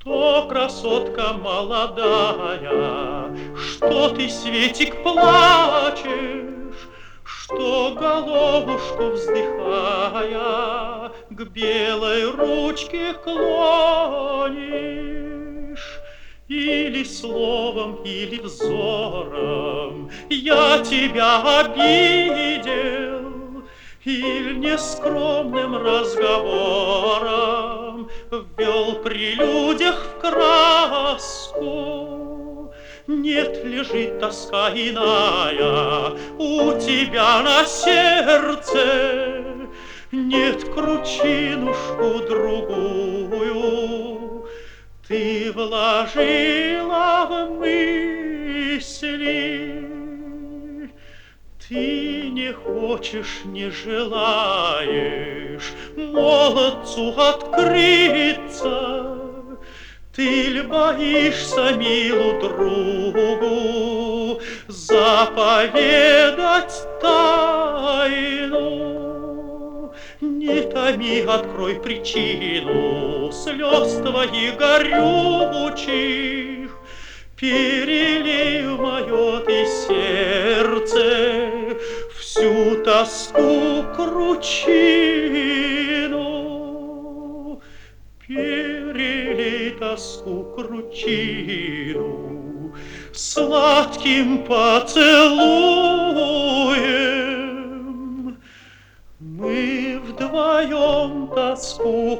Что, красотка молодая, что ты, Светик, плачешь, что, головушку вздыхая, к белой ручке клонишь? Или словом, или взором я тебя обидел, или нескромным разговором ввел при людях в краску. Нет, лежит тоска иная у тебя на сердце, нет, кручинушку другую ты вложила в мысли. Ты не хочешь, не желаешь молодцу открыться, ты ль боишься милу другу заповедать тайну? Не томи, открой причину слез твоих горючих, перелей в мое ты сердце всю тоску кручину. Перелей тоску кручину сладким поцелуем. Мы вдвоем тоску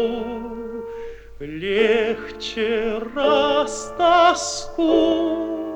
кручину легче растаскуем.